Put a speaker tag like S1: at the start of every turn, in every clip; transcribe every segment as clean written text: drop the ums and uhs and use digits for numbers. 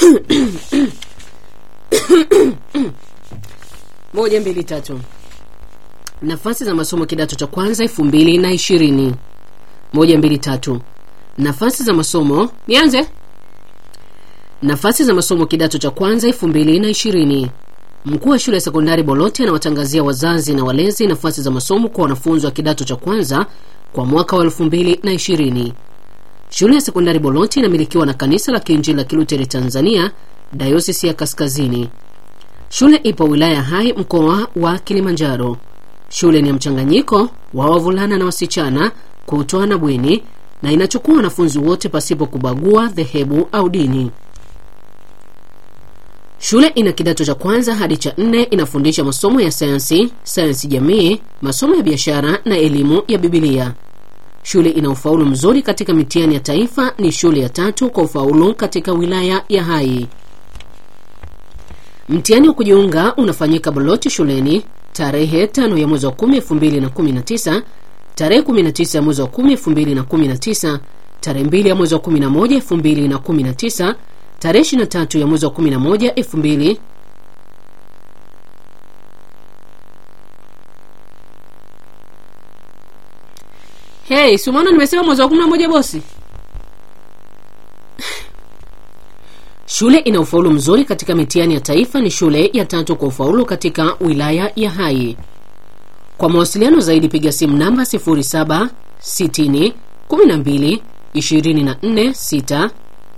S1: Moja mbili tatu. Nafasi za masomo kidato cha kwanza 2020. 123. Nafasi za masomo, nianze. Nafasi za masomo kidato cha kwanza 2020. Mkuu wa shule ya sekondari Boloti anawatangazia wazazi na walezi nafasi za masomo kwa wanafunzi wa kidato cha kwanza kwa mwaka wa 2020. Shule ya sekondari Boloti inamilikiwa na Kanisa la Kiinjili la Kiluteri Tanzania, Dayosisi ya Kaskazini. Shule ipo wilaya Hai, mkoa wa Kilimanjaro. Shule ni ya mchanganyiko wa wavulana na wasichana, kutwa na bweni, na inachukua wanafunzi wote pasipo kubagua dhehebu au dini. Shule ina kidato cha kwanza hadi cha 4, inafundisha masomo ya sayansi, sayansi jamii, masomo ya biashara na elimu ya Biblia. Shule ina ufaulu mzuri katika mitihani ya taifa, ni shule ya 3 kwa ufaulu katika wilaya ya Hai. Mtihani wa kujiunga unafanyika Boloti shuleni tarehe 5 ya mwezi wa 10 2019, tarehe 19 ya mwezi wa 10 2019, tarehe 2 ya mwezi wa 11 2019, tarehe 23 ya mwezi wa 11 2000. Hey, sumana nimesema mwezi wa 11 bosi. Shule ina ufaulu mzuri katika mitihani ya taifa, ni shule ya 3 kwa ufaulu katika wilaya ya Hai. Kwa mawasiliano zaidi piga simu namba 0760 12 24 6.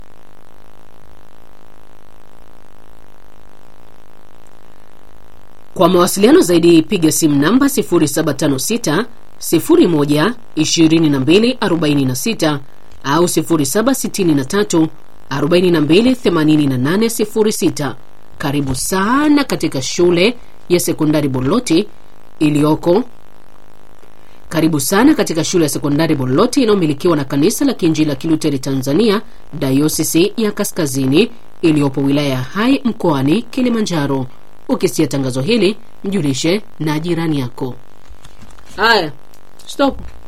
S1: Kwa mawasiliano zaidi piga simu namba 0756 01 22 46 au 0763 42 88 06. Karibu sana katika shule ya sekondari Boloti iliyoko. Karibu sana katika shule ya sekondari Boloti inayomilikiwa na Kanisa la Kiinjili la Kiluteri Tanzania, Dayosisi ya Kaskazini, iliyopo wilaya ya Hai, mkoani Kilimanjaro. Ukisikia tangazo hili, mjulishe na jirani yako. Haya, stop.